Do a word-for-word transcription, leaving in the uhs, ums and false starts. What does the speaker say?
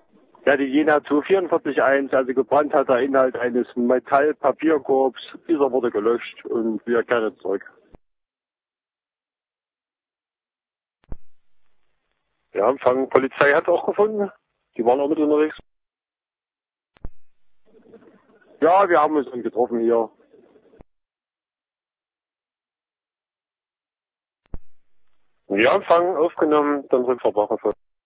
Ja, die Jena zwei vier vier eins, also gebrannt hat der Inhalt eines Metallpapierkorbs. Dieser wurde gelöscht und wir kehren zurück. Ja, Empfang Polizei hat auch gefunden. Die waren auch mit unterwegs. Ja, wir haben uns dann getroffen hier. Ja, Empfang aufgenommen, dann Rückverbracht.